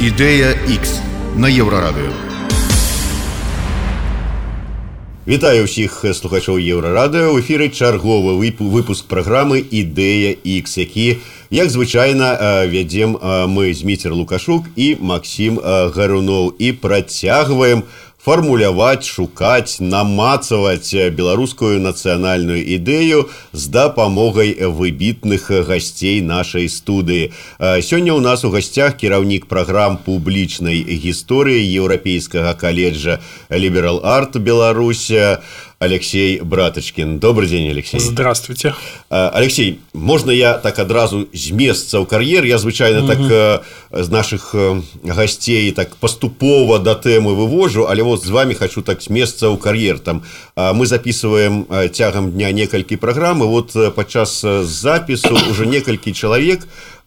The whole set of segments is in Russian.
Ідэя X на Еўрарадыё. Вітаю ўсіх слухачоў Еўрарадыё. У эфіры чарговы выпуск праграмы «Ідэя X», які, як звычайна, вядзем мы Зміцер Лукашук і Максім Гаруноў і працягваем фармуляваць, шукаць, намацаваць беларускую нацыянальную ідэю з дапамогай выбітных гасцей нашай студыі. Сёння ў нас у гасцях кіраўнік праграм публічнай гісторыі Еўрапейскага каледжа Liberal Art Беларусь Алексей Браточкин. Добрый день, Алексей. Здравствуйте. Алексей, можно я так адразу з месца ў кар'ер? Я звычайна так з наших гостей так поступова до темы вывожу, але вот з вами хочу так з месца ў кар'ер. Там мы записываем цягам дня некалькі праграм, и вот падчас запісу уже некалькі чалавек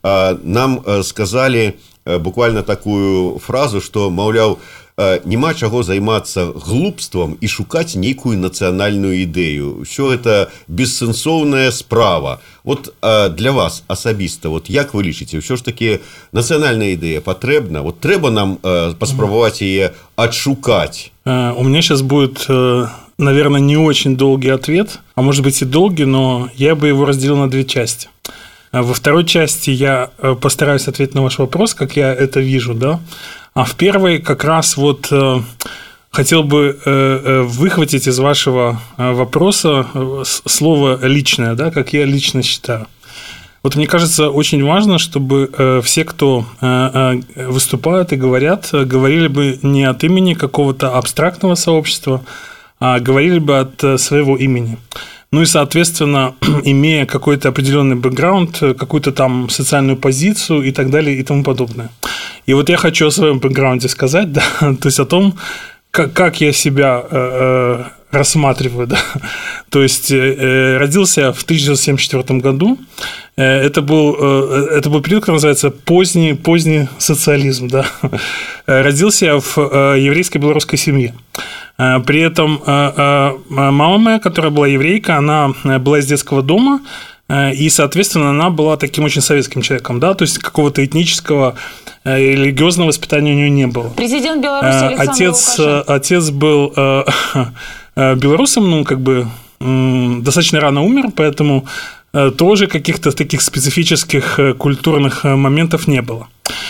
нам сказали буквально такую фразу, что, маўляў, няма чаго займацца глупствам і шукаць нейкую нацыянальную ідэю. Усё это бессэнсоўная справа. Вот для вас асабіста, вот як вы лічыце, ўсё ж таки нацыянальная ідэя патрэбна? Вот трэба нам паспрабаваць яе адшукаць? У меня сейчас будет, наверное, не очень долгий ответ, а может быть и долгий, но я бы его разделил на две части. Во второй части я постараюсь ответить на ваш вопрос, как я это вижу, да? А в первой как раз вот хотел бы выхватить из вашего вопроса слово «личное», да, как я лично считаю. Вот мне кажется, очень важно, чтобы все, кто выступают и говорят, говорили бы не от имени какого-то абстрактного сообщества, а говорили бы от своего имени. Ну и, соответственно, имея какой-то определенный бэкграунд, какую-то там социальную позицию и так далее и тому подобное. И вот я хочу о своем бэкграунде сказать, да, то есть о том, как я себя рассматриваю, да. То есть родился в 1974 году. Это был период, который называется поздний социализм, да. Родился я в еврейской белорусской семье. При этом мама моя, которая была еврейка, она была из детского дома, и, соответственно, она была таким очень советским человеком, да, то есть какого-то этнического религиозного воспитания у нее не было. Президент Беларуси Александр Лукашенко. Отец был белорусом, ну, как бы достаточно рано умер, поэтому тоже каких-то таких специфических культурных моментов не было.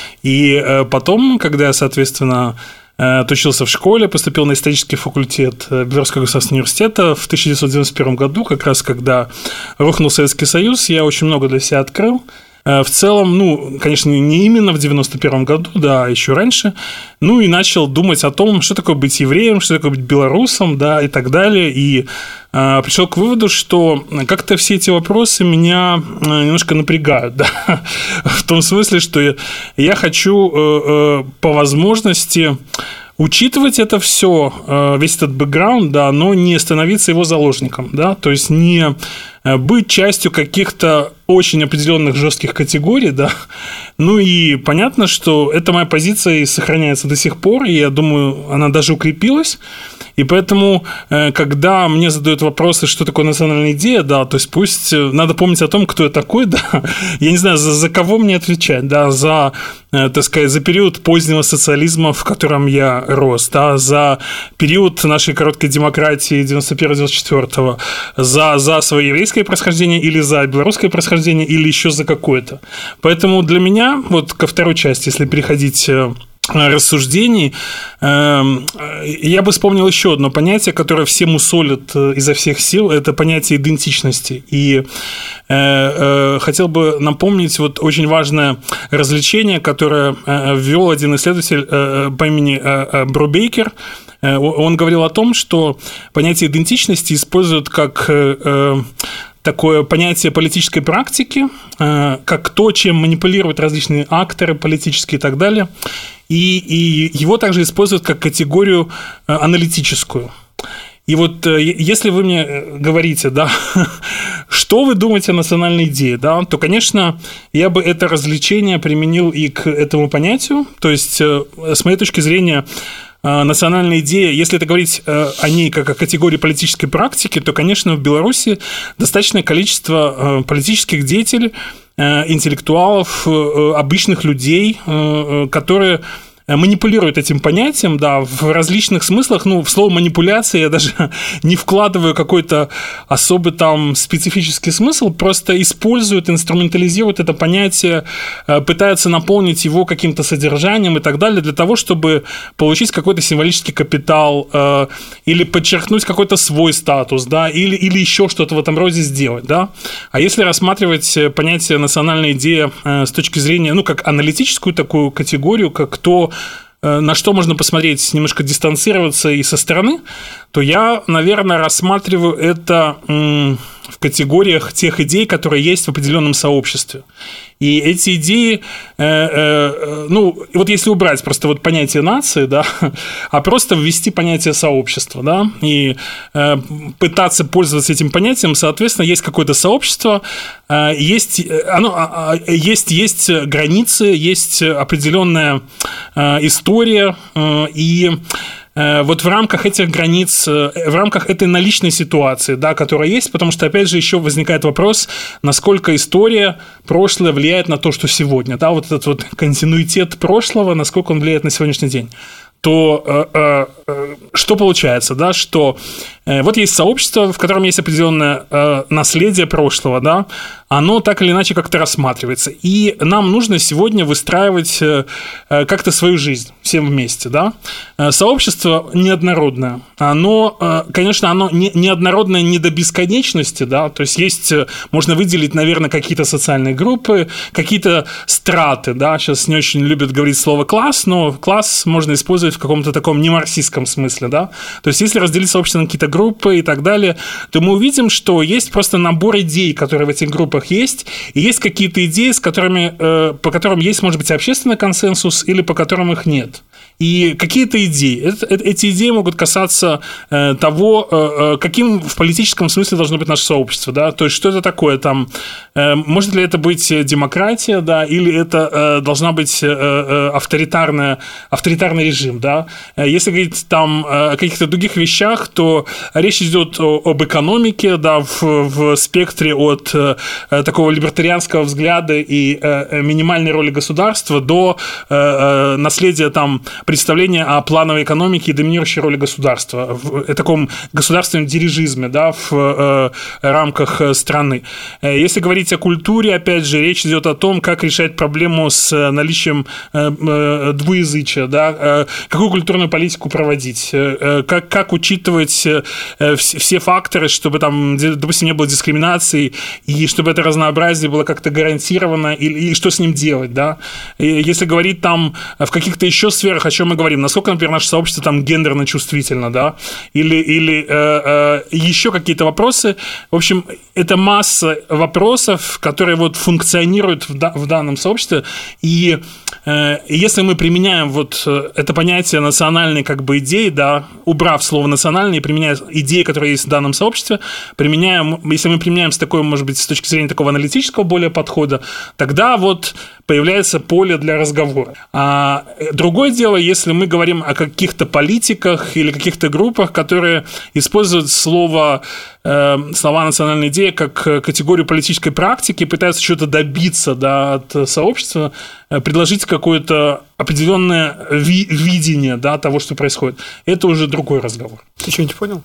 И потом, когда я, соответственно, отучился в школе, поступил на исторический факультет Белорусского государственного университета в 1991 году, как раз когда рухнул Советский Союз, я очень много для себя открыл. В целом, ну, конечно, не именно в 1991 году, да, еще раньше, ну, и начал думать о том, что такое быть евреем, что такое быть белорусом, да, и так далее, и пришел к выводу, что как-то все эти вопросы меня немножко напрягают, да, в том смысле, что я хочу по возможности учитывать это все, весь этот бэкграунд, да, но не становиться его заложником, да, то есть не быть частью каких-то очень определенных жестких категорий, да, ну и понятно, что эта моя позиция и сохраняется до сих пор, и я думаю, она даже укрепилась, и поэтому, когда мне задают вопросы, что такое национальная идея, да, то есть пусть надо помнить о том, кто я такой, да, я не знаю, за кого мне отвечать, да, за, так сказать, за период позднего социализма, в котором я рос, да, за период нашей короткой демократии 91-94, за свое еврейское происхождение или за белорусское происхождение или еще за какое-то. Поэтому для меня, вот ко второй части, если переходить рассуждений, я бы вспомнил еще одно понятие, которое все мусолят изо всех сил, это понятие идентичности. И хотел бы напомнить вот очень важное развлечение, которое ввел один исследователь по имени Брубейкер. Он говорил о том, что понятие идентичности используют как такое понятие политической практики, как то, чем манипулируют различные акторы политические и так далее. И его также используют как категорию аналитическую. И вот если вы мне говорите, да, что вы думаете о национальной идее, да, то, конечно, я бы это развлечение применил и к этому понятию. То есть, с моей точки зрения, национальная идея, если это говорить о ней как о категории политической практики, то, конечно, в Беларуси достаточное количество политических деятелей, интеллектуалов, обычных людей, которые манипулируют этим понятием, да, в различных смыслах. В слово манипуляция я даже не вкладываю какой-то особый там специфический смысл, просто используют, инструментализируют это понятие, пытаются наполнить его каким-то содержанием и так далее, для того, чтобы получить какой-то символический капитал или подчеркнуть какой-то свой статус, да, или еще что-то в этом роде сделать, да. А если рассматривать понятие национальная идея с точки зрения, как аналитическую такую категорию, как то, на что можно посмотреть, немножко дистанцироваться и со стороны, то я, наверное, рассматриваю это в категориях тех идей, которые есть в определенном сообществе. И эти идеи, вот если убрать просто вот понятие нации, да, а просто ввести понятие сообщества, да, и пытаться пользоваться этим понятием, соответственно, есть какое-то сообщество, есть границы, есть определенная история, и вот в рамках этих границ, в рамках этой наличной ситуации, да, которая есть, потому что, опять же, еще возникает вопрос, насколько история, прошлое влияет на то, что сегодня, да, вот этот вот континуитет прошлого, насколько он влияет на сегодняшний день. То что получается, да, что вот есть сообщество, в котором есть определенное наследие прошлого, да, оно так или иначе как-то рассматривается, и нам нужно сегодня выстраивать как-то свою жизнь всем вместе, да. Сообщество неоднородное, оно, конечно, оно неоднородное не до бесконечности, да, то есть можно выделить, наверное, какие-то социальные группы, какие-то страты, да, сейчас не очень любят говорить слово класс, но класс можно использовать в каком-то таком немарксистском смысле, да, то есть если разделить сообщество на какие-то группы и так далее, то мы увидим, что есть просто набор идей, которые в этих группах есть, и есть какие-то идеи, по которым есть, может быть, общественный консенсус, или по которым их нет. И какие-то идеи, эти идеи могут касаться того, каким в политическом смысле должно быть наше сообщество, да, то есть что это такое там, может ли это быть демократия, да, или это должна быть авторитарный режим, да. Если говорить там о каких-то других вещах, то речь идет об экономике, да, в спектре от такого либертарианского взгляда и минимальной роли государства до наследия там представления о плановой экономике и доминирующей роли государства, в таком государственном дирижизме, да, в рамках страны. Если говорить о культуре, опять же, речь идет о том, как решать проблему с наличием двуязычия, да, какую культурную политику проводить, как учитывать все факторы, чтобы там, допустим, не было дискриминации, и чтобы это разнообразие было как-то гарантировано, и что с ним делать, да. И если говорить там в каких-то еще сферах, о чем мы говорим, насколько, например, наше сообщество там гендерно чувствительно, да, или еще какие-то вопросы. В общем, это масса вопросов, которые вот функционируют в данном сообществе, и если мы применяем вот это понятие национальной как бы идеи, да, убрав слово национальный, применяя идеи, которые есть в данном сообществе, если мы применяем с такой, может быть, с точки зрения такого аналитического более подхода, тогда вот появляется поле для разговора. А другое дело, если мы говорим о каких-то политиках или каких-то группах, которые используют слова национальная идея как категорию политической практики, пытаются что-то добиться, да, от сообщества, предложить какое-то определенное видение, да, того, что происходит. Это уже другой разговор. Ты что-нибудь понял?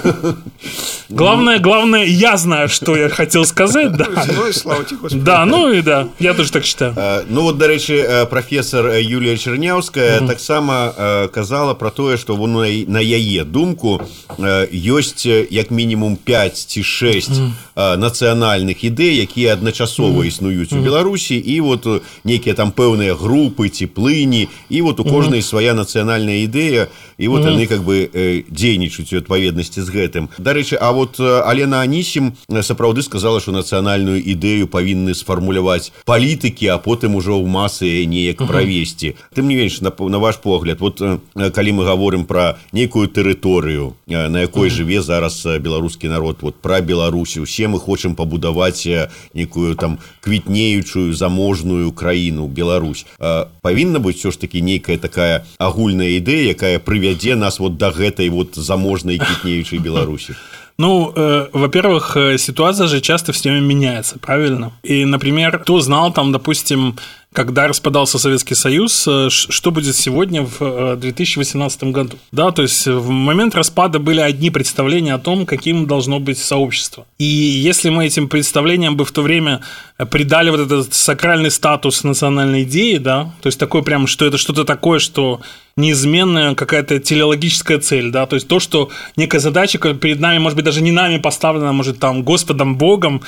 Главное, я знаю, что я хотел сказать. Да, слава тебе, Господи. Да, я тоже так считаю. Ну вот, до речі, професор Юлія Черняўская таксама казала про тое, што на яе думку ёсць як мінімум 5 ці 6 нацыянальных ідэй, якія адначасова існуюць у Беларусі, і вот нейкія там пэўныя групы ці плыні, і вот у кожнай свая нацыянальная ідэя, і вот яны как бы дзейнічаюць у адпаведнасці з гэтым. Дарэчы, а вот Алена Анісім сапраўды сказала, што нацыянальную ідэю павінны сфармуляваць палітыкі, а потым ужо ў масы неяк правесці. Тым не менш, на ваш погляд, вот калі мы гаворым пра нейкую тэрыторыю, на якой жыве зараз беларускі народ, вот пра Беларусі, усе мы хочам пабудаваць некую там квітнеючую заможную краіну, Беларусь. Павінна быць все ж таки нейкая такая агульная ідэя, якая прывядзе нас вот до гэтай вот заможнай квітнеючай Беларусі. Ну, во-первых, ситуация же часто все время меняется, правильно? И, например, кто знал там, допустим, когда распадался Советский Союз, что будет сегодня в 2018 году. Да, то есть в момент распада были одни представления о том, каким должно быть сообщество. И если мы этим представлениям бы в то время придали вот этот сакральный статус национальной идеи, да, то есть такой прям, что это что-то такое, что неизменная какая-то телеологическая цель, да, то есть то, что некая задача перед нами, может быть, даже не нами поставлена, может, там, Господом Богом,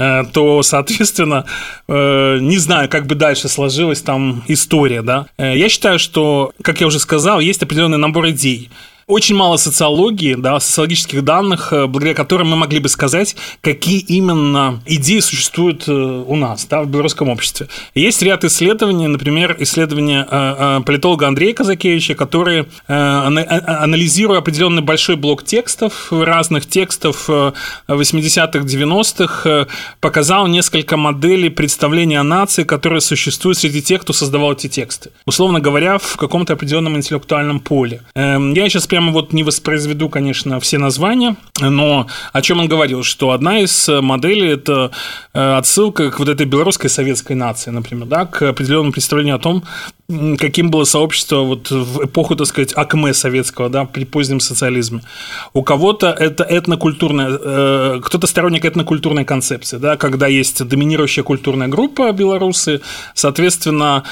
то, соответственно, не знаю, как бы дальше сложилась там история, да. Я считаю, что, как я уже сказал, есть определенный набор идей. Очень мало социологии, да, социологических данных, благодаря которым мы могли бы сказать, какие именно идеи существуют у нас, да, в белорусском обществе. Есть ряд исследований, например, исследования политолога Андрея Казакевича, который, анализируя определенный большой блок текстов, разных текстов 80-х, 90-х, показал несколько моделей представления о нации, которые существуют среди тех, кто создавал эти тексты. Условно говоря, в каком-то определенном интеллектуальном поле. Я сейчас прямо вот не воспроизведу, конечно, все названия, но о чем он говорил, что одна из моделей – это отсылка к вот этой белорусской советской нации, например, да, к определенному представлению о том, каким было сообщество вот в эпоху, так сказать, АКМЭ советского, да, при позднем социализме. У кого-то это этнокультурная, кто-то сторонник этнокультурной концепции, да, когда есть доминирующая культурная группа белорусы, соответственно,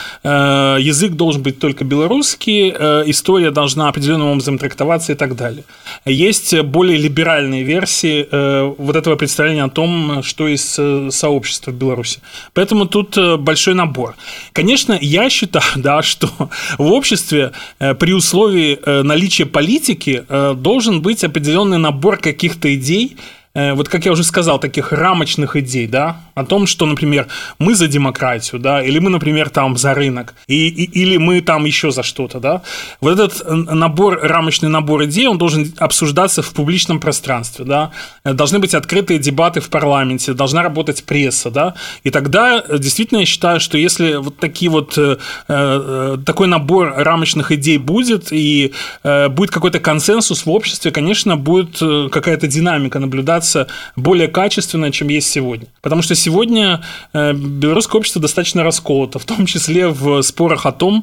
язык должен быть только белорусский, история должна определенным образом трактоваться и так далее. Есть более либеральные версии вот этого представления о том, что есть сообщество в Беларуси. Поэтому тут большой набор. Конечно, я считаю, да, что в обществе при условии наличия политики должен быть определенный набор каких-то идей, вот как я уже сказал, таких рамочных идей, да, о том, что, например, мы за демократию, да, или мы, например, там за рынок, или мы там еще за что-то, да. Вот этот рамочный набор идей, он должен обсуждаться в публичном пространстве, да. Должны быть открытые дебаты в парламенте, должна работать пресса, да. И тогда, действительно, я считаю, что если вот такие вот, такой набор рамочных идей будет, и будет какой-то консенсус в обществе, конечно, будет какая-то динамика наблюдаться более качественно, чем есть сегодня. Потому что сегодня белорусское общество достаточно расколото, в том числе в спорах о том,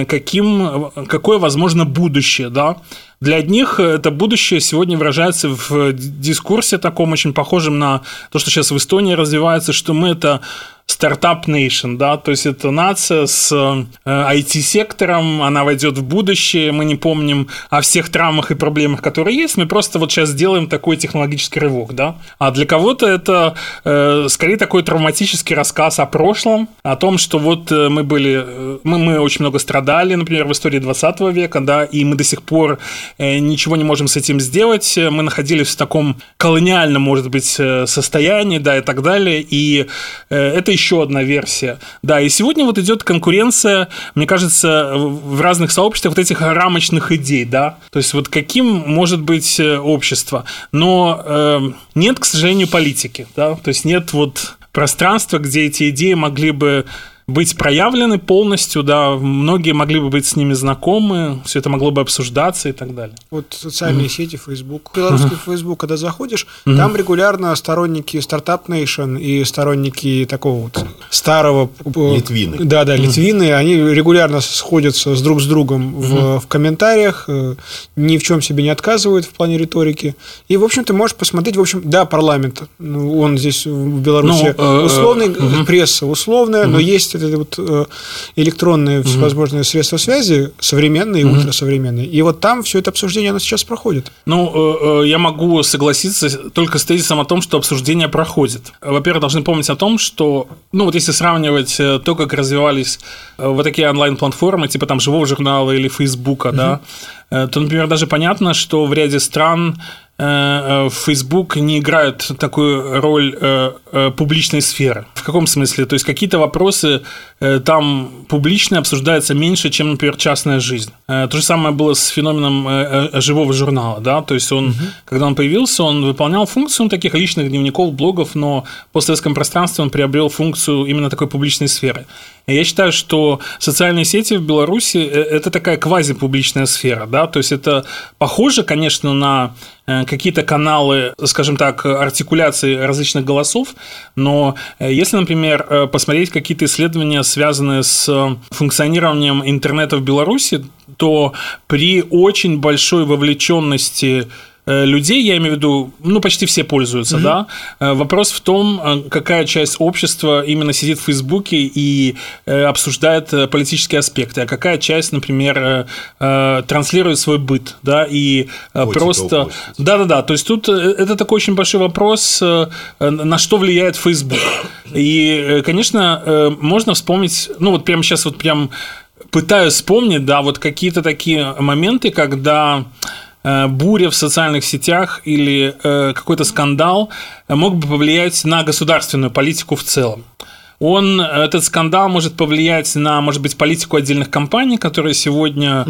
какое возможно будущее, да. Для одних это будущее сегодня выражается в дискурсе таком очень похожем на то, что сейчас в Эстонии развивается, что мы это стартап нейшн, да, то есть это нация с IT-сектором, она войдет в будущее, мы не помним о всех травмах и проблемах, которые есть, мы просто вот сейчас делаем такой технологический рывок, да. А для кого-то это скорее такой травматический рассказ о прошлом, о том, что вот мы очень много страдали, например, в истории 20 века, да, и мы до сих пор ничего не можем с этим сделать, мы находились в таком колониальном, может быть, состоянии, да, и так далее, и это еще одна версия. Да, и сегодня вот идет конкуренция, мне кажется, в разных сообществах вот этих рамочных идей, да, то есть вот каким может быть общество, но нет, к сожалению, политики, да, то есть нет вот пространства, где эти идеи могли бы быть проявлены полностью, да, многие могли бы быть с ними знакомы, все это могло бы обсуждаться и так далее. Вот социальные сети, Facebook, белорусский Facebook, когда заходишь, там регулярно сторонники Startup Nation и сторонники такого вот старого... Литвины. Да, литвины, они регулярно сходятся друг с другом в комментариях, ни в чем себе не отказывают в плане риторики. И, в общем, ты можешь посмотреть, в общем, да, парламент, он здесь в Беларуси условный, пресса условная, но есть это вот электронные всевозможные средства связи, современные и ультрасовременные. И вот там все это обсуждение, оно сейчас проходит. Ну, я могу согласиться только с тезисом о том, что обсуждение проходит. Во-первых, должны помнить о том, что, ну, вот если сравнивать то, как развивались вот такие онлайн-платформы, типа там Живого журнала или Фейсбука, да, то, например, даже понятно, что в ряде стран Facebook не играет такую роль публичной сферы. В каком смысле? То есть какие-то вопросы там публично обсуждаются меньше, чем, например, частная жизнь. То же самое было с феноменом Живого журнала, да, то есть он, когда он появился, он выполнял функцию таких личных дневников, блогов, но в постсоветском пространстве он приобрел функцию именно такой публичной сферы. И я считаю, что социальные сети в Беларуси – это такая квазипубличная сфера, да, то есть это похоже, конечно, на какие-то каналы, скажем так, артикуляции различных голосов, но если, например, посмотреть какие-то исследования, связанные с функционированием интернета в Беларуси, то при очень большой вовлеченности людей, я имею в виду, почти все пользуются, да. Вопрос в том, какая часть общества именно сидит в Фейсбуке и обсуждает политические аспекты, а какая часть, например, транслирует свой быт, да, и просто... Да-да-да, то есть тут это такой очень большой вопрос, на что влияет Фейсбук. И, конечно, можно вспомнить, прямо сейчас пытаюсь вспомнить, да, вот какие-то такие моменты, когда буря в социальных сетях или какой-то скандал мог бы повлиять на государственную политику в целом. Этот скандал может повлиять на, может быть, политику отдельных компаний, которые сегодня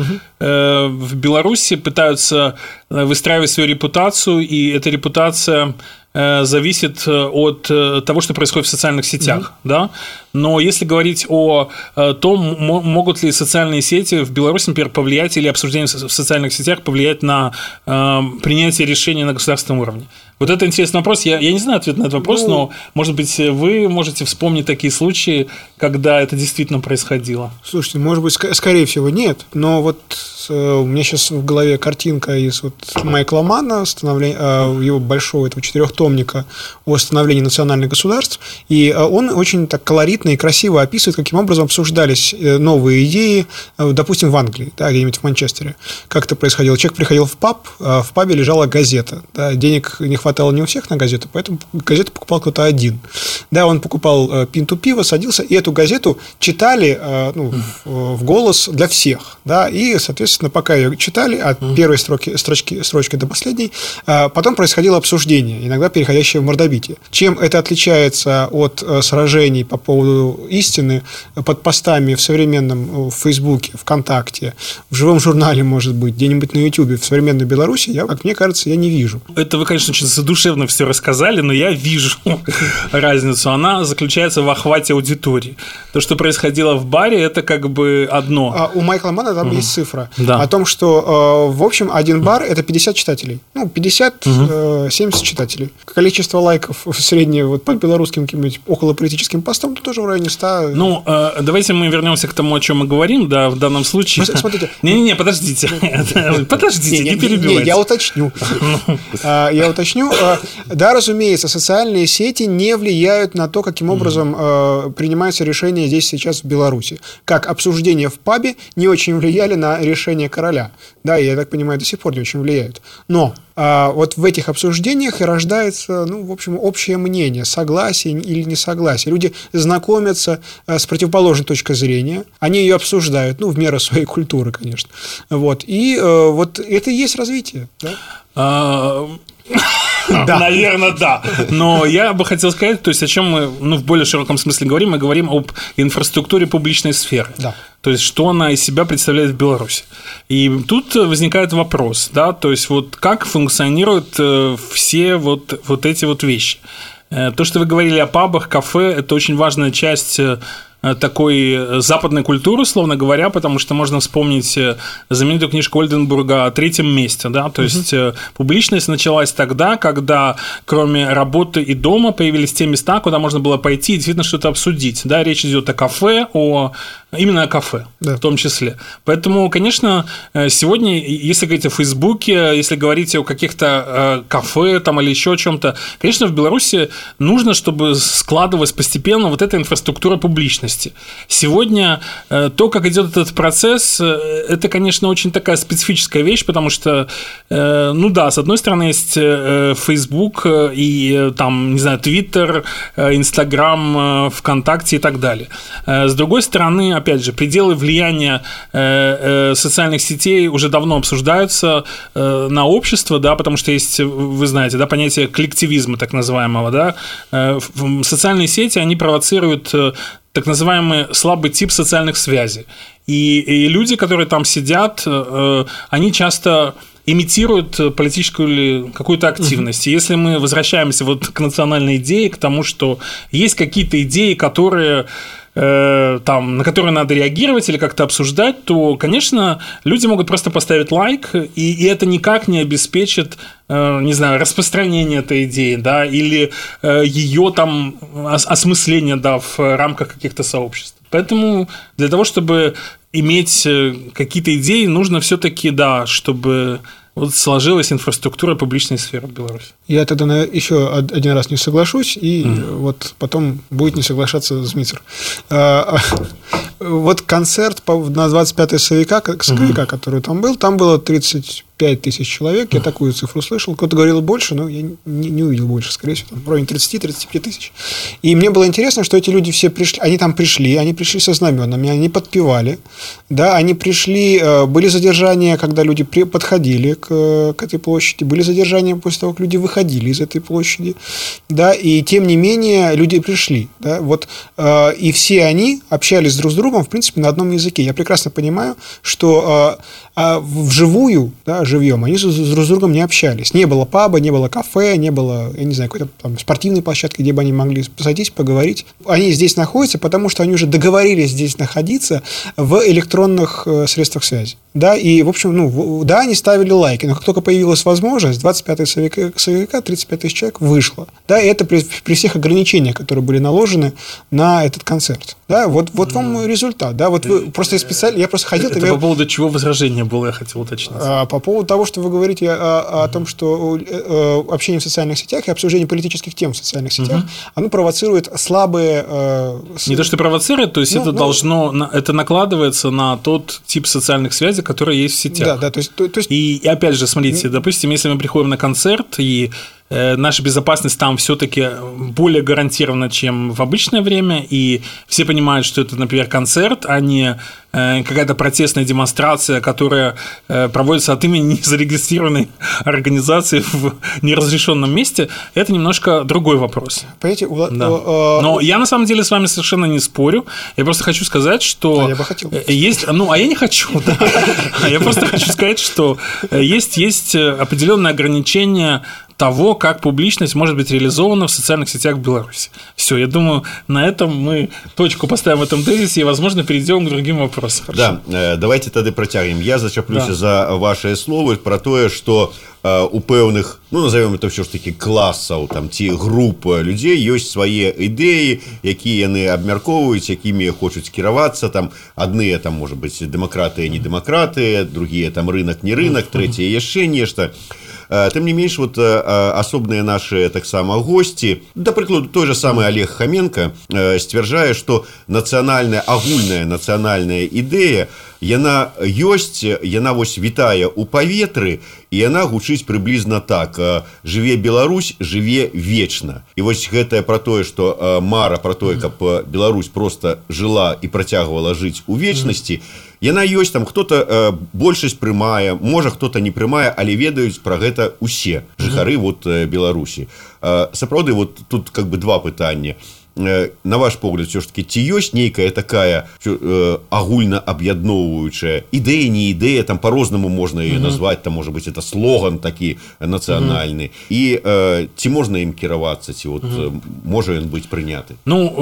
в Беларуси пытаются выстраивать свою репутацию, и эта репутация зависит от того, что происходит в социальных сетях, да? Но если говорить о том, могут ли социальные сети в Беларуси, например, повлиять, или обсуждение в социальных сетях повлиять на принятие решений на государственном уровне. Вот это интересный вопрос. Я не знаю ответ на этот вопрос, но, может быть, вы можете вспомнить такие случаи, когда это действительно происходило. Слушайте, может быть, скорее всего, нет. Но вот у меня сейчас в голове картинка из Майкла Манна, его большого этого 4-томника о становлении национальных государств. И он очень так колоритно и красиво описывает, каким образом обсуждались новые идеи, допустим, в Англии, да, где-нибудь в Манчестере. Как это происходило? Человек приходил в паб, а в пабе лежала газета. Да, денег не хватало не у всех на газету, поэтому газету покупал кто-то один. Да, он покупал пинту пива, садился, и эту газету читали в голос для всех. Да, и, соответственно, пока ее читали, от первой строчки до последней, потом происходило обсуждение, иногда переходящее в мордобитие. Чем это отличается от сражений по поводу истины под постами в современном Фейсбуке, ВКонтакте, в живом журнале, может быть, где-нибудь на Ютубе, в современной Беларуси, как мне кажется, я не вижу. Это вы, конечно, очень задушевно все рассказали, но я вижу разницу. Она заключается в охвате аудитории. То, что происходило в баре, это как бы одно. А у Майкла Манна там есть цифра о том, что, в общем, один бар – это 50 читателей. 50-70 читателей. Количество лайков среднее под белорусским каким-нибудь околополитическим постом тоже в районе 100. Давайте мы вернемся к тому, о чем мы говорим, да, в данном случае. Смотрите. Не, подождите. Подождите, не перебивайте. Я уточню. Да, разумеется, социальные сети не влияют на то, каким образом принимаются решения здесь сейчас в Беларуси. Как обсуждения в пабе не очень влияли на решение короля. Да, я так понимаю, до сих пор не очень влияют. Но вот в этих обсуждениях и рождается, в общем, общее мнение, согласие или несогласие. Люди знакомятся с противоположной точкой зрения, они ее обсуждают, в меру своей культуры, конечно. И вот это и есть развитие. Да? Да. Наверное, да. Но я бы хотел сказать, то есть о чем мы в более широком смысле говорим, мы говорим об инфраструктуре публичной сферы. Да. То есть, что она из себя представляет в Беларуси. И тут возникает вопрос, да, то есть, как функционируют все эти вещи. То, что вы говорили о пабах, кафе, это очень важная часть такой западной культуры, условно говоря, потому что можно вспомнить знаменитую книжку Ольденбурга о третьем месте, да, то есть публичность началась тогда, когда кроме работы и дома появились те места, куда можно было пойти и действительно что-то обсудить, да, речь идет о кафе, именно о кафе, да, в том числе. Поэтому, конечно, сегодня, если говорить о Фейсбуке, если говорить о каких-то кафе там или еще о чем-то, конечно, в Беларуси нужно, чтобы складывалась постепенно эта инфраструктура публичности. Сегодня то, как идет этот процесс, это, конечно, очень такая специфическая вещь, потому что, с одной стороны, есть Facebook и там, не знаю, Twitter, Instagram, ВКонтакте и так далее. С другой стороны, опять же, пределы влияния социальных сетей уже давно обсуждаются на общество, да, потому что есть, вы знаете, да, понятие коллективизма так называемого, да. Социальные сети, они провоцируют так называемый слабый тип социальных связей. И люди, которые там сидят, они часто имитируют политическую или какую-то активность. И если мы возвращаемся к национальной идее, к тому, что есть какие-то идеи, которые на которые надо реагировать или как-то обсуждать, то, конечно, люди могут просто поставить лайк, и это никак не обеспечит, не знаю, распространение этой идеи, да, или ее там осмысление, да, в рамках каких-то сообществ. Поэтому для того, чтобы иметь какие-то идеи, нужно все-таки, да, чтобы вот сложилась инфраструктура публичной сферы в Беларуси. Я тогда еще один раз не соглашусь, и вот потом будет не соглашаться Змитер. Вот концерт на 25 совика, который там было 35 тысяч человек, я такую цифру слышал. Кто-то говорил больше, но я не увидел больше, скорее всего, в районе 30-35 тысяч. И мне было интересно, что эти люди все пришли, они пришли со знаменами, они подпевали, да, они пришли, были задержания, когда люди подходили к этой площади, были задержания после того, как люди выходили из этой площади, да, и тем не менее люди пришли, да, вот, и все они общались друг с другом, в принципе, на одном языке. Я прекрасно понимаю, что вживую, да, живьем, они друг с другом не общались. Не было паба, не было кафе, не было, я не знаю, какой-то там спортивной площадки, где бы они могли сойтись, поговорить. Они здесь находятся, потому что они уже договорились здесь находиться в электронных средствах связи. Да, и, в общем, да, они ставили лайки, но как только появилась возможность, 25 совика 35 тысяч человек вышло. Да, и это при всех ограничениях, которые были наложены на этот концерт. Да, вот вам результат. Да, вот вы просто специально, я просто ходил... Это по поводу чего возражение было, я хотел уточнить. По поводу того, что вы говорите о том, что общение в социальных сетях и обсуждение политических тем в социальных сетях, оно провоцирует слабые... Не то, что провоцирует, то есть это накладывается на тот тип социальных связей, которые есть в сетях. Да, то есть... И опять же, смотрите, допустим, если мы приходим на концерт, и наша безопасность там все-таки более гарантирована, чем в обычное время, и все понимают, что это, например, концерт, а не какая-то протестная демонстрация, которая проводится от имени незарегистрированной организации в неразрешенном месте, это немножко другой вопрос. Понимаете, да. Но я на самом деле с вами совершенно не спорю. Я просто хочу сказать, что я бы хотел. Есть, а я не хочу. Да. Я просто хочу сказать, что есть определенные ограничения того, как публичность может быть реализована в социальных сетях в Беларуси. Все, я думаю, на этом мы точку поставим в этом тезисе и, возможно, перейдем к другим вопросам. Да, давайте тогда протягнем. Я зачаплюся за ваши словы про то, что у пэўных, назовем это все ж таки класаў, там ці груп людзей ёсць свае ідэі, якія яны абмяркоўваюць, якімі хочуць кіравацца, там адныя там можа быць дэмакраты, не дэмакраты, другія там рынок, не рынок, трэцяе яшчэ нешта. Тым не менш, вот асобныя наши таксама госці, да прыкладу, той же самы Олег Хоменко сцвярджае, што агульная нацыянальная ідэя, яна ёсць, яна вось вітае ў паветры, і яна гучыць прыблізна так: жыве Беларусь, жыве вечна. І вось гэтае пра тое, што мара пра тое, каб Беларусь просто жыла і працягвала жыць у вечнасці, яна ёсць, там хто-то большасць прымае, можа хто-то не прымае, але ведаюць пра гэта усе жыхары вот Беларусі. Сапраўды, вот тут как бы два пытання. На ваш погляд, все ж таки, ці ёсць нейкая такая агульна аб'ядноўваючая ідэя, не ідэя, там по-рознаму можна ее назвать, там, может быть, это слоган такі нацыянальны, і ці можна ім кіравацца, ці вот можа ён быць прыняты?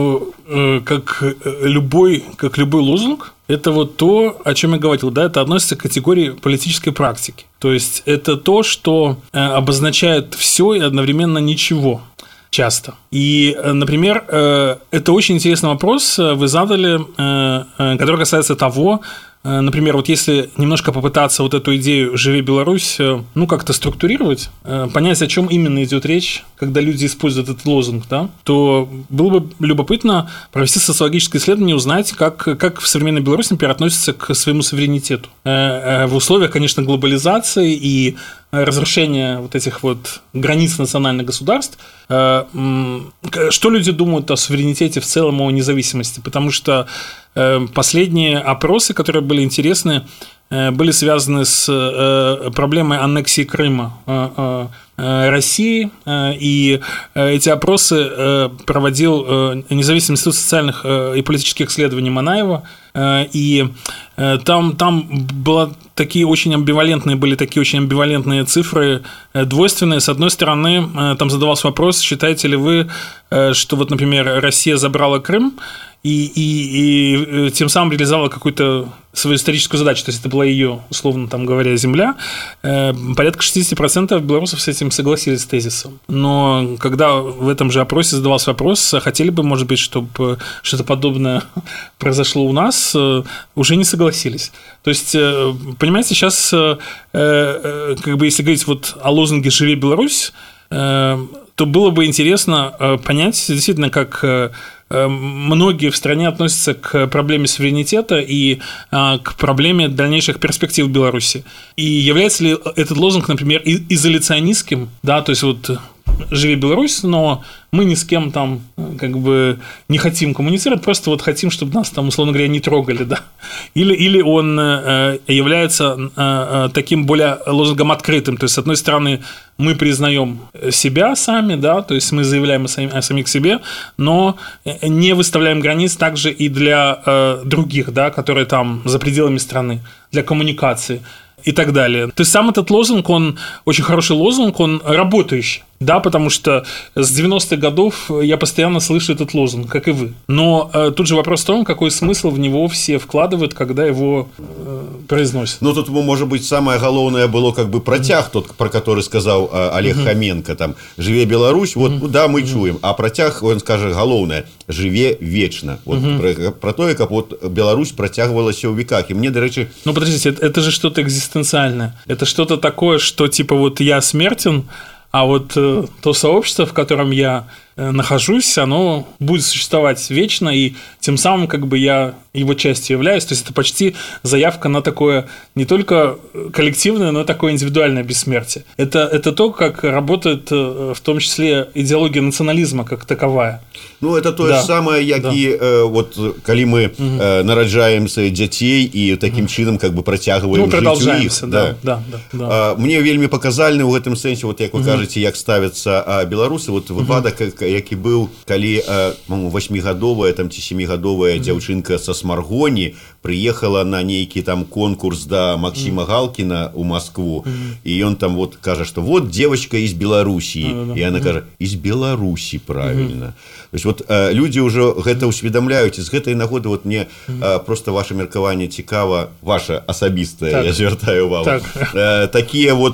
Как любой лозунг, это вот то, о чем я говорил, да, это относится к категории политической практики. То есть это то, что обозначает все и одновременно ничего. Часто. И, например, это очень интересный вопрос вы задали, который касается того, например, вот если немножко попытаться вот эту идею «Живи Беларусь», как-то структурировать, понять, о чем именно идет речь, когда люди используют этот лозунг, да, то было бы любопытно провести социологическое исследование и узнать, как в современной Беларуси, например, относятся к своему суверенитету. В условиях, конечно, глобализации и разрушения вот этих вот границ национальных государств, что люди думают о суверенитете в целом, о независимости, потому что последние опросы, которые были интересны, были связаны с проблемой аннексии Крыма России, и эти опросы проводил Независимый институт социальных и политических исследований Манаева, и там были такие очень амбивалентные цифры, двойственные. С одной стороны, там задавался вопрос, считаете ли вы, что вот, например, Россия забрала Крым, и тем самым реализовала какую-то свою историческую задачу, то есть это была ее, условно там говоря, земля, порядка 60% белорусов с этим согласились с тезисом. Но когда в этом же опросе задавался вопрос, хотели бы, может быть, чтобы что-то подобное произошло у нас, уже не согласились. То есть, понимаете, сейчас, как бы, если говорить вот о лозунге «Живи Беларусь», то было бы интересно понять, действительно, как многие в стране относятся к проблеме суверенитета и к проблеме дальнейших перспектив Беларуси. И является ли этот лозунг, например, изоляционистским, да, то есть вот «Живи Беларусь», но мы ни с кем там как бы не хотим коммуницировать, просто вот хотим, чтобы нас там, условно говоря, не трогали, да. Или он является таким более лозунгом открытым, то есть, с одной стороны, мы признаем себя сами, да, то есть мы заявляем о самих себе, но не выставляем границ также и для других, да, которые там за пределами страны, для коммуникации и так далее. То есть сам этот лозунг, он очень хороший лозунг, он работающий, да, потому что с 90-х годов я постоянно слышу этот лозунг, как и вы. Но тут же вопрос в том, какой смысл в него все вкладывают, когда его произносят. Ну, тут, может быть, самое главное было как бы протяг тот, про который сказал Олег Хоменко, там, «Живе Беларусь», вот, да, мы чуем, а протяг, он скажет, главное, «Живе вечно». Вот про то, как вот Беларусь протягивалась в веках. И мне, до речи... Ну, подождите, это же что-то экзистенциальное. Это что-то такое, что типа вот я смертен, а вот то сообщество, в котором я нахожусь, оно будет существовать вечно, и тем самым как бы я его частью являюсь. То есть это почти заявка на такое не только коллективное, но и такое индивидуальное бессмертие. Это то, как работает в том числе идеология национализма как таковая. Ну, это то же самое, як і вот, коли мы нараджаемся детей и таким чином как бы протягиваем жить у них. Да. Мне вельмі паказальны ў гэтым сэнсе, вот як вы кажаце, як ставятся беларусы, вот выпадак, які быў, калі 8-гадовая там ці 7-гадовая дзяўчынка са Смаргоні приехала на нейкі там конкурс да Максима Галкина у Москву, и он там вот кажа, что вот девочка из Белоруссии, и она кажа, из Беларуси, правильно. То есть вот люди уже гэта усведомляюць, і з гэтай нагоды вот мне просто ваше меркаванне цікава, ваше асабістае, я звяртаю увагу, такія вот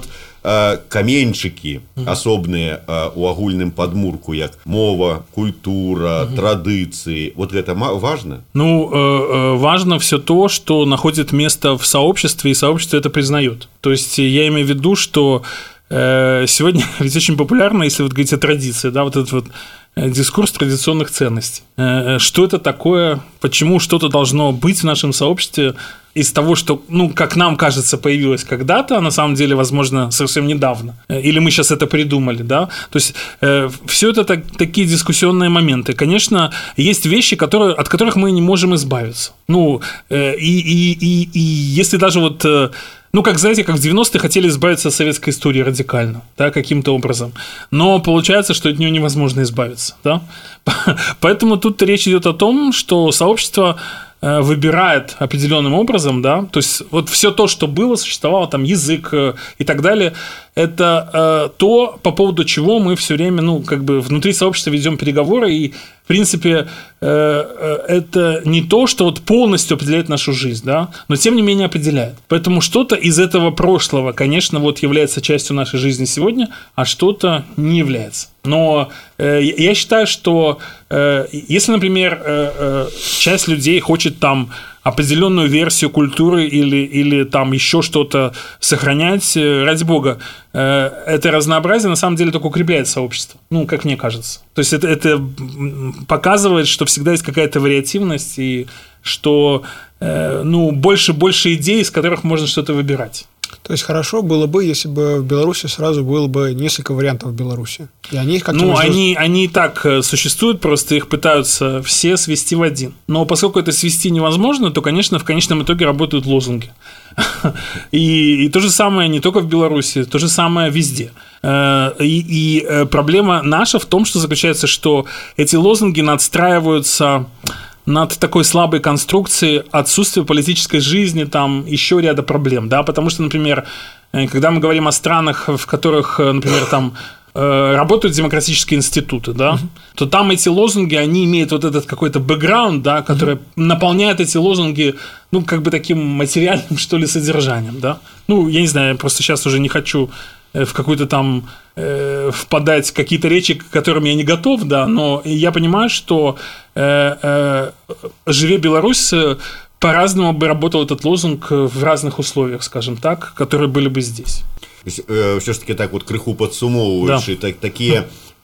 каменьчыкі асобныя у агульным падмурку, як мова, культура, традыцыі. Вот гэта важно? Ну, важно все то, что находит место в сообществе, и сообщество это признает. То есть я имею в виду, что сегодня ведь очень популярно, если вот говорить о традиции, да, вот этот вот дискурс традиционных ценностей. Что это такое, почему что-то должно быть в нашем сообществе из того, что, ну, как нам кажется, появилось когда-то, а на самом деле, возможно, совсем недавно. Или мы сейчас это придумали, да? То есть, все это такие дискуссионные моменты. Конечно, есть вещи, от которых мы не можем избавиться. Ну, и если даже вот... Ну, как, знаете, как в 90-е хотели избавиться от советской истории радикально, да, каким-то образом. Но получается, что от нее невозможно избавиться, да. Поэтому тут речь идет о том, что сообщество выбирает определенным образом, да, то есть вот все то, что было, существовало, там язык и так далее, это то, по поводу чего мы все время, ну, как бы внутри сообщества ведем переговоры, и, в принципе, это не то, что вот полностью определяет нашу жизнь, да, но тем не менее определяет. Поэтому что-то из этого прошлого, конечно, вот является частью нашей жизни сегодня, а что-то не является. Но я считаю, что если, например, часть людей хочет там определенную версию культуры или там еще что-то сохранять, ради бога, это разнообразие на самом деле только укрепляет сообщество, ну, как мне кажется. То есть это показывает, что всегда есть какая-то вариативность и что ну, больше идей, из которых можно что-то выбирать. То есть хорошо было бы, если бы в Беларуси сразу было бы несколько вариантов в Беларуси. И они как-то... Ну, они и так существуют, просто их пытаются все свести в один. Но поскольку это свести невозможно, то, конечно, в конечном итоге работают лозунги. И то же самое не только в Беларуси, то же самое везде. И проблема наша в том, что заключается, что эти лозунги надстраиваются над такой слабой конструкцией отсутствия политической жизни, там еще ряда проблем, да, потому что, например, когда мы говорим о странах, в которых, например, там работают демократические институты, да, то там эти лозунги, они имеют вот этот какой-то бэкграунд, да, который наполняет эти лозунги, ну, как бы таким материальным, что ли, содержанием, да. Ну, я не знаю, я просто сейчас уже не хочу в какую-то там впадать в какие-то речи, к которым я не готов, да, но я понимаю, что «Живе Беларусь» по-разному бы работал этот лозунг в разных условиях, скажем так, которые были бы здесь. Все ж таки так вот крыху падсумоўваючы, да. Такія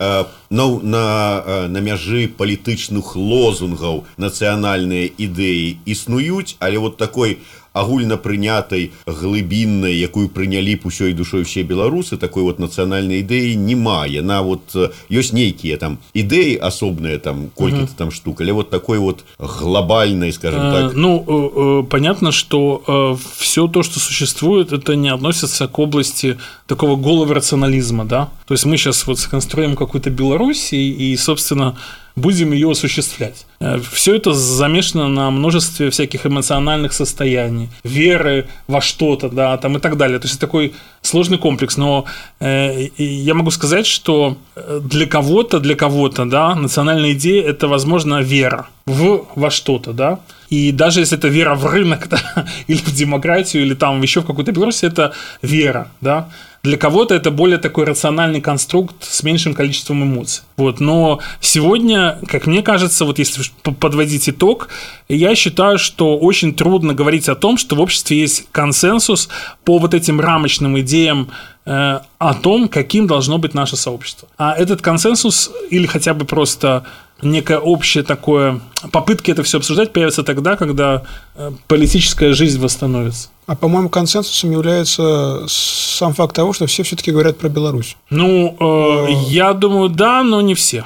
на мяжы палітычных лозунгаў нацыянальныя ідэі існуюць, але вот такой агульна прынятай глыбіннай, якую прынялі б усёй душой все беларусы, такой вот нацыянальнай ідэі не мае. На вот ёсць нейкія там ідэі асобныя, там колькі-то там штук, але вот такой вот глобальной, скажем так. Ну, понятно, что все то, что существует, это не относится к области такого голого рационализма, да. То есть мы сейчас вот сконструируем какую-то Беларусь и, собственно, будем ее осуществлять. Все это замешано на множестве всяких эмоциональных состояний, веры во что-то, да, там и так далее. То есть это такой сложный комплекс. Но я могу сказать, что для кого-то, да, национальная идея – это, возможно, вера во что-то, да. И даже если это вера в рынок, да, или в демократию, или там еще в какую-то Беларусь, это вера, да. Для кого-то это более такой рациональный конструкт с меньшим количеством эмоций. Вот. Но сегодня, как мне кажется, вот если подводить итог, я считаю, что очень трудно говорить о том, что в обществе есть консенсус по вот этим рамочным идеям о том, каким должно быть наше сообщество. А этот консенсус или хотя бы просто некое общее такое, попытки это все обсуждать появятся тогда, когда политическая жизнь восстановится. А, по-моему, консенсусом является сам факт того, что все все-таки говорят про Беларусь. Ну, я думаю, да, но не все.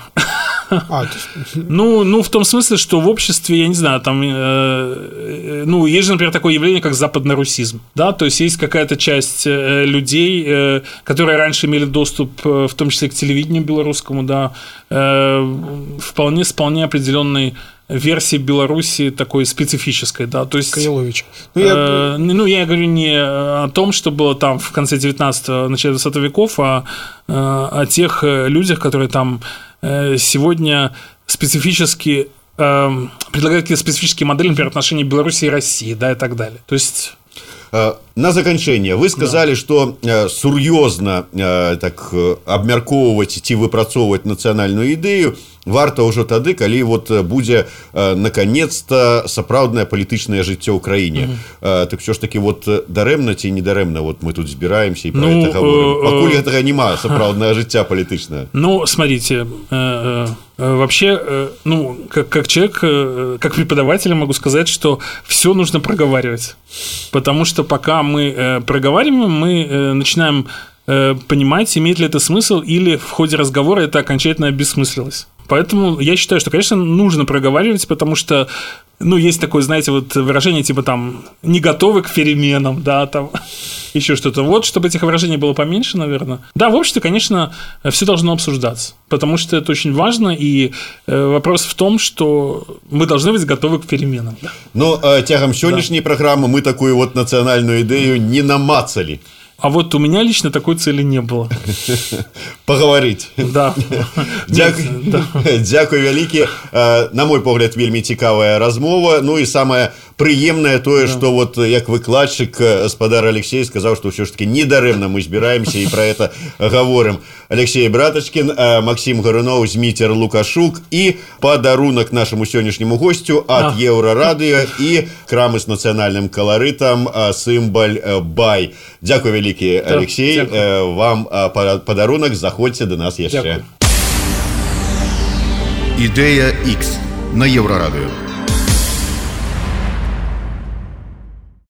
Ну, в том смысле, что в обществе, я не знаю, там, ну, есть же, например, такое явление, как западнорусизм, да, то есть есть какая-то часть людей, которые раньше имели доступ, в том числе к телевидению белорусскому, да, вполне определенной версии Беларуси такой специфической, да, то есть... Каилович. Я говорю не о том, что было там в конце 19-го, начале 20 веков, а о тех людях, которые там сегодня специфически предлагают какие-то специфические модели, например, отношений Беларуси и России, да, и так далее. То есть... На заканчэнне вы сказали, да, что сур'ёзна так абмяркоўваць ці выпрацоўваць нацыянальную ідэю варта ўжо тады, калі вот будзе наконец-то сапраўднае палітычнае жыццё ў краіне. Так все ж таки вот дарэмна ці недарэмна вот мы тут збіраемся і про это говорим. Пакуль гэтага няма сапраўднае жыцця палітычнае. Ну, смотрите, вообще, ну, как человек, как преподаватель могу сказать, что все нужно проговаривать, потому что пока мы проговариваем, мы начинаем понимать, имеет ли это смысл, или в ходе разговора это окончательно обессмыслилось. Поэтому я считаю, что, конечно, нужно проговаривать, потому что, ну, есть такое, знаете, вот выражение типа там «не готовы к переменам», да, там еще что-то. Вот, чтобы этих выражений было поменьше, наверное. Да, в обществе, конечно, все должно обсуждаться, потому что это очень важно, и вопрос в том, что мы должны быть готовы к переменам. Да. Но тягом сегодняшней программы мы такую вот национальную идею не намацали. А вот у меня лично такой цели не было. Поговорить. Да. Дякую вялікі. На мой погляд, вельмі цікавая размова. Ну и самое прыемнае тое, что вот як выкладчык гаспадар Алексей сказаў, что все ж таки недарэмна мы збіраемся и про это говорим. Алексей Братачкин, Максим Гарунов, Змитер Лукашук и подарунок нашему сегодняшнему гостю от Еврорадио и крамы с национальным колоритом «Симбаль Бай». Дякую вялікі, Алексей. Вам подарунок. Заходьте до нас еще. Идея X на Еврорадио.